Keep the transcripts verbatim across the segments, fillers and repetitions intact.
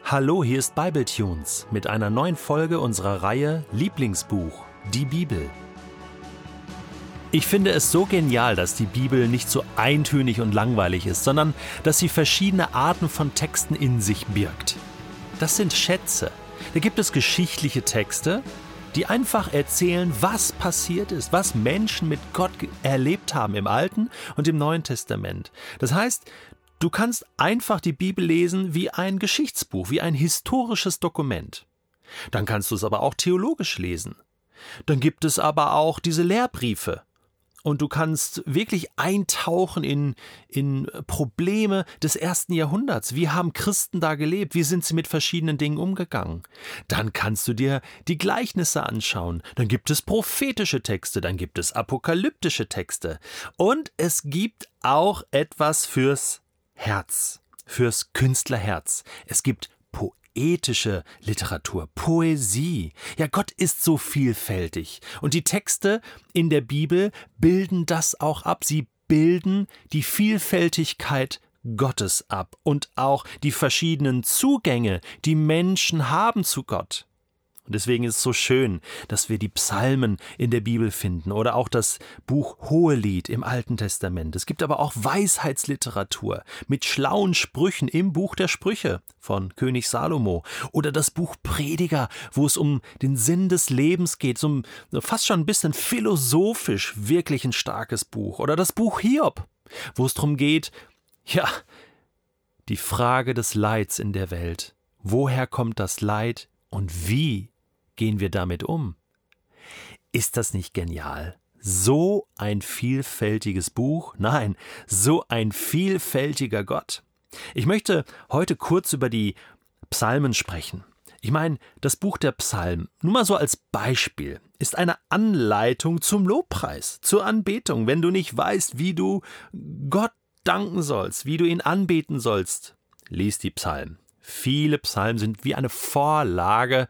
Hallo, hier ist Bibletunes mit einer neuen Folge unserer Reihe Lieblingsbuch, die Bibel. Ich finde es so genial, dass die Bibel nicht so eintönig und langweilig ist, sondern dass sie verschiedene Arten von Texten in sich birgt. Das sind Schätze. Da gibt es geschichtliche Texte, die einfach erzählen, was passiert ist, was Menschen mit Gott erlebt haben im Alten und im Neuen Testament. Das heißt, du kannst einfach die Bibel lesen wie ein Geschichtsbuch, wie ein historisches Dokument. Dann kannst du es aber auch theologisch lesen. Dann gibt es aber auch diese Lehrbriefe. Und du kannst wirklich eintauchen in, in Probleme des ersten Jahrhunderts. Wie haben Christen da gelebt? Wie sind sie mit verschiedenen Dingen umgegangen? Dann kannst du dir die Gleichnisse anschauen. Dann gibt es prophetische Texte, dann gibt es apokalyptische Texte. Und es gibt auch etwas fürs Herz, fürs Künstlerherz. Es gibt poetische Literatur, Poesie. Ja, Gott ist so vielfältig. Und die Texte in der Bibel bilden das auch ab. Sie bilden die Vielfältigkeit Gottes ab und auch die verschiedenen Zugänge, die Menschen haben zu Gott. Und deswegen ist es so schön, dass wir die Psalmen in der Bibel finden oder auch das Buch Hohelied im Alten Testament. Es gibt aber auch Weisheitsliteratur mit schlauen Sprüchen im Buch der Sprüche von König Salomo oder das Buch Prediger, wo es um den Sinn des Lebens geht, so ein, fast schon ein bisschen philosophisch wirklich ein starkes Buch. Oder das Buch Hiob, wo es darum geht, ja, die Frage des Leids in der Welt. Woher kommt das Leid und wie gehen wir damit um? Ist das nicht genial? So ein vielfältiges Buch, nein, so ein vielfältiger Gott. Ich möchte heute kurz über die Psalmen sprechen. Ich meine, das Buch der Psalmen, nur mal so als Beispiel, ist eine Anleitung zum Lobpreis, zur Anbetung. Wenn du nicht weißt, wie du Gott danken sollst, wie du ihn anbeten sollst, lies die Psalmen. Viele Psalmen sind wie eine Vorlage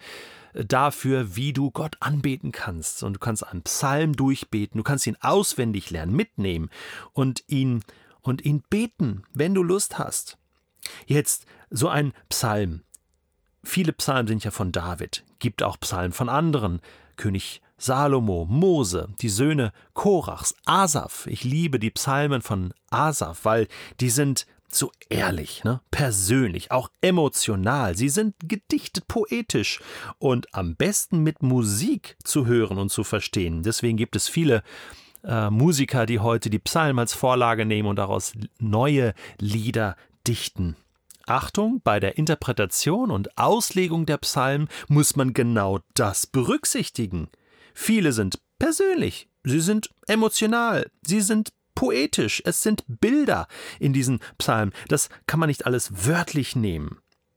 dafür, wie du Gott anbeten kannst. Und du kannst einen Psalm durchbeten, du kannst ihn auswendig lernen, mitnehmen und ihn, und ihn beten, wenn du Lust hast. Jetzt so ein Psalm. Viele Psalmen sind ja von David, gibt auch Psalmen von anderen. König Salomo, Mose, die Söhne Korachs, Asaf. Ich liebe die Psalmen von Asaf, weil die sind so ehrlich, ne? Persönlich, auch emotional. Sie sind gedichtet poetisch und am besten mit Musik zu hören und zu verstehen. Deswegen gibt es viele äh, Musiker, die heute die Psalmen als Vorlage nehmen und daraus neue Lieder dichten. Achtung, bei der Interpretation und Auslegung der Psalmen muss man genau das berücksichtigen. Viele sind persönlich, sie sind emotional, sie sind poetisch, es sind Bilder in diesen Psalmen. Das kann man nicht alles wörtlich nehmen.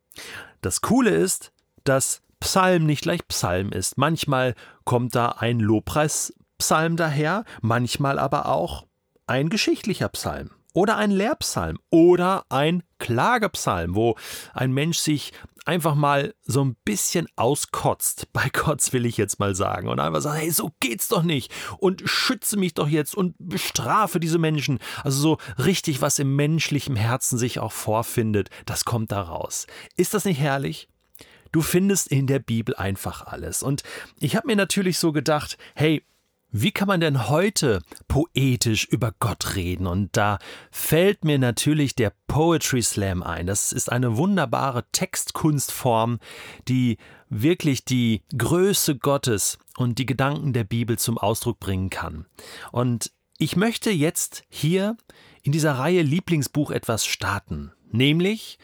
Das Coole ist, dass Psalm nicht gleich Psalm ist. Manchmal kommt da ein Lobpreispsalm daher, manchmal aber auch ein geschichtlicher Psalm oder ein Lehrpsalm oder ein Klagepsalm, wo ein Mensch sich einfach mal so ein bisschen auskotzt, bei Gott will ich jetzt mal sagen, und einfach sagt, hey, so geht's doch nicht und schütze mich doch jetzt und bestrafe diese Menschen. Also so richtig, was im menschlichen Herzen sich auch vorfindet, das kommt da raus. Ist das nicht herrlich? Du findest in der Bibel einfach alles. Und ich habe mir natürlich so gedacht, hey, wie kann man denn heute poetisch über Gott reden? Und da fällt mir natürlich der Poetry Slam ein. Das ist eine wunderbare Textkunstform, die wirklich die Größe Gottes und die Gedanken der Bibel zum Ausdruck bringen kann. Und ich möchte jetzt hier in dieser Reihe Lieblingsbuch etwas starten, nämlich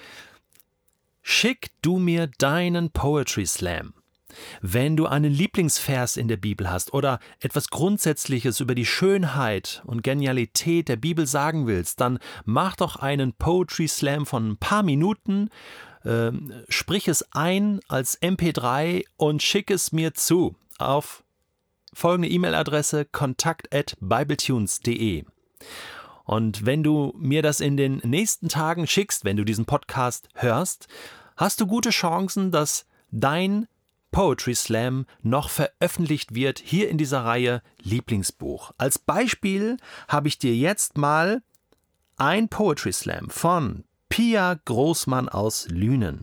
schick du mir deinen Poetry Slam. Wenn du einen Lieblingsvers in der Bibel hast oder etwas Grundsätzliches über die Schönheit und Genialität der Bibel sagen willst, dann mach doch einen Poetry Slam von ein paar Minuten, äh, sprich es ein als M P drei und schick es mir zu auf folgende E-Mail-Adresse kontakt at bibletunes punkt de. Und wenn du mir das in den nächsten Tagen schickst, wenn du diesen Podcast hörst, hast du gute Chancen, dass dein Poetry Slam noch veröffentlicht wird, hier in dieser Reihe Lieblingsbuch. Als Beispiel habe ich dir jetzt mal ein Poetry Slam von Pia Großmann aus Lünen.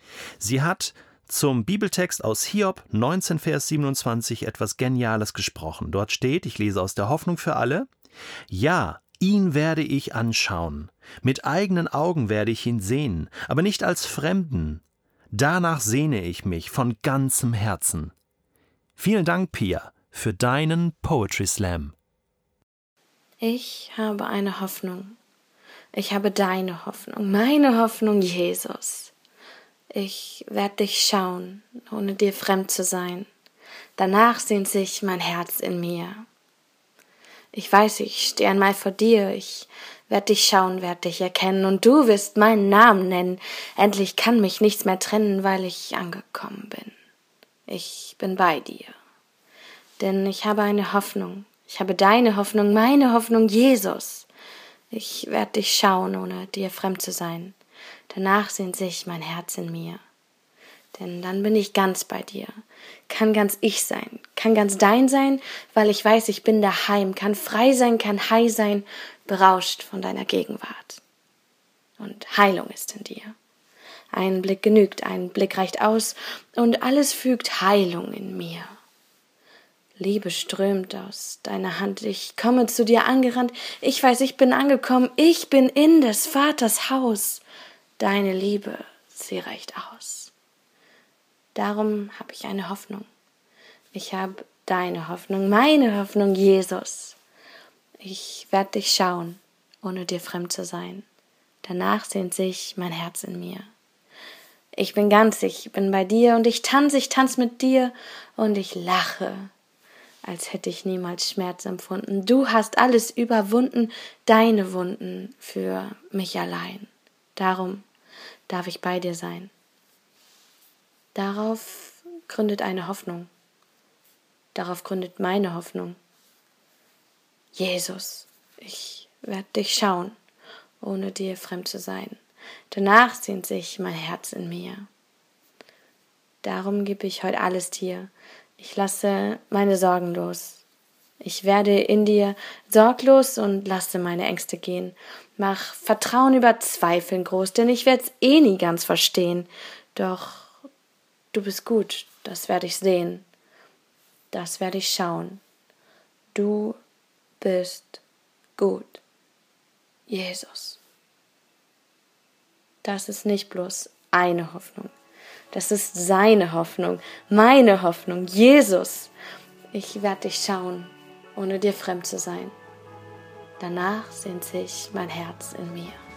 Sie hat zum Bibeltext aus Hiob neunzehn, Vers siebenundzwanzig etwas Geniales gesprochen. Dort steht, ich lese aus der Hoffnung für alle: Ja, ihn werde ich anschauen, mit eigenen Augen werde ich ihn sehen, aber nicht als Fremden. Danach sehne ich mich von ganzem Herzen. Vielen Dank, Pia, für deinen Poetry Slam. Ich habe eine Hoffnung. Ich habe deine Hoffnung, meine Hoffnung, Jesus. Ich werde dich schauen, ohne dir fremd zu sein. Danach sehnt sich mein Herz in mir. Ich weiß, ich stehe einmal vor dir, ich werde dich schauen, werde dich erkennen, und du wirst meinen Namen nennen. Endlich kann mich nichts mehr trennen, weil ich angekommen bin. Ich bin bei dir, denn ich habe eine Hoffnung. Ich habe deine Hoffnung, meine Hoffnung, Jesus. Ich werde dich schauen, ohne dir fremd zu sein. Danach sehnt sich mein Herz in mir. Denn dann bin ich ganz bei dir, kann ganz ich sein, kann ganz dein sein, weil ich weiß, ich bin daheim, kann frei sein, kann high sein, berauscht von deiner Gegenwart. Und Heilung ist in dir. Ein Blick genügt, ein Blick reicht aus, und alles fügt Heilung in mir. Liebe strömt aus deiner Hand, ich komme zu dir angerannt, ich weiß, ich bin angekommen, ich bin in des Vaters Haus. Deine Liebe, sie reicht aus. Darum habe ich eine Hoffnung. Ich habe deine Hoffnung, meine Hoffnung, Jesus. Ich werde dich schauen, ohne dir fremd zu sein. Danach sehnt sich mein Herz in mir. Ich bin ganz, ich bin bei dir, und ich tanze, ich tanze mit dir, und ich lache, als hätte ich niemals Schmerz empfunden. Du hast alles überwunden, deine Wunden für mich allein. Darum darf ich bei dir sein. Darauf gründet eine Hoffnung. Darauf gründet meine Hoffnung. Jesus, ich werde dich schauen, ohne dir fremd zu sein. Danach sehnt sich mein Herz in mir. Darum gebe ich heute alles dir. Ich lasse meine Sorgen los. Ich werde in dir sorglos und lasse meine Ängste gehen. Mach Vertrauen über Zweifeln groß, denn ich werde es eh nie ganz verstehen. Doch du bist gut, das werde ich sehen. Das werde ich schauen. Du bist gut. Jesus. Das ist nicht bloß eine Hoffnung. Das ist seine Hoffnung, meine Hoffnung, Jesus. Ich werde dich schauen, ohne dir fremd zu sein. Danach sehnt sich mein Herz in mir.